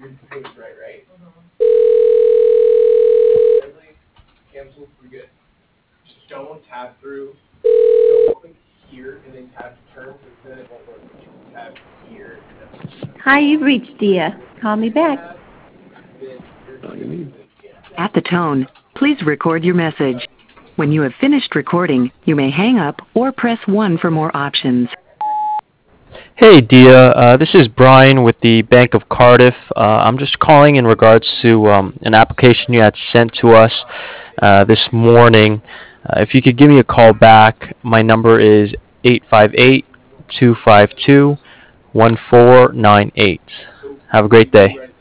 Hi, you've reached Dia. Call me back. At the tone, please record your message. When you have finished recording, you may hang up or press 1 for more options. Hey, Dia. This is Brian with the Bank of Cardiff. I'm just calling in regards to an application you had sent to us this morning. If you could give me a call back, my number is 858-252-1498. Have a great day.